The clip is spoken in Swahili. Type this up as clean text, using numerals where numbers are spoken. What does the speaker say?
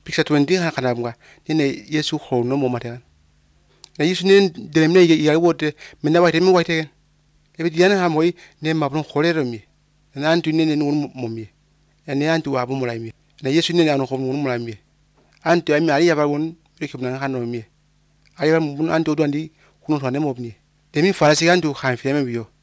Picture 20 kanamga nine Yesu ho no mo mate. Na Yesu ne demne ya wote mena wate mi wate. Ebe diana ha moy ne mabron kholero mi. Na antu ne no mo mi. Ne antu wa bo mo la mi. Na Yesu ne anu ko mo mo la mi. Antu ami ari ya ba won rekib na hano mi. Ayo mun antu do andi kuno to ne mo mi. Demi farasi antu khan fi me biyo.